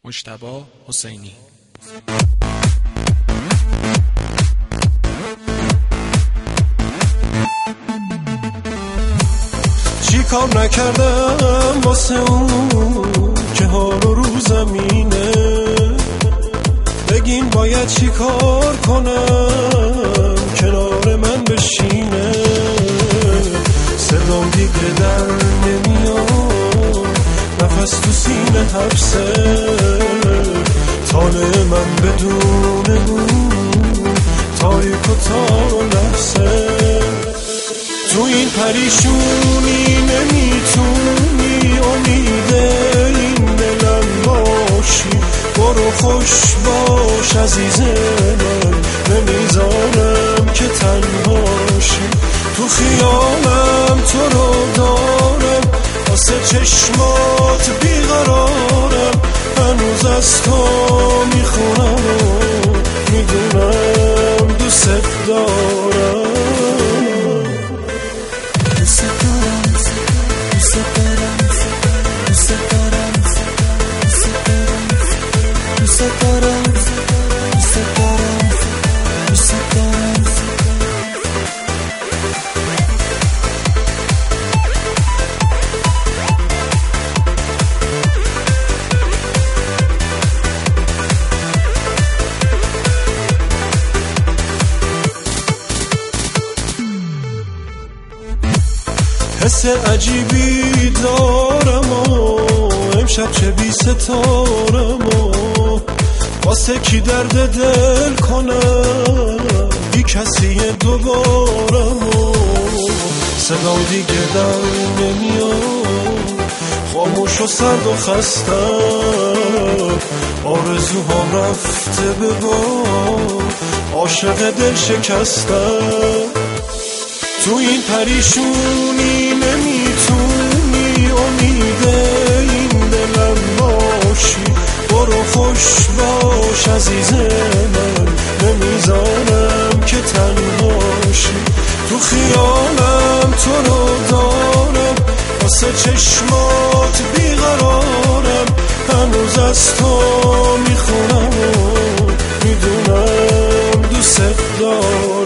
مجتبی حسینی. چی کار نکردم واسه اون که حال و رو زمینه، بگین باید چی کار کنم کنار من بشینه. صدام دیگه در نمیاد، نفس تو سینه حبسه، طالع من بدون اون تاریک و تا لحظه. تو این پریشونی نمیتونی امید این دلم باشی، برو خوش باش عزیز من، نمیذارم که تنهاشی. تو خیالم تو رو دارم، واسه چشمات بیقرارم، هنوز از تو میخونم و میدونم دوست دارم. حس عجیبی دارم و امشب چه بی ستارم و واسه کی درد دل کنم، بی کسی دوبارم و صدام دیگه در نمیاد، خاموش و سرد و خستم، آرزوهام رفته به باد، عاشق دل شکستم. تو این پریشونی نمیتونی امید این دلم باشی، برو خوش باش عزیز من، نمیذارم که تنهاشی. تو خیالم تو رو دارم، واسه چشمات بیقرارم، هنوز از تو میخونم و میدونم دوست دارم.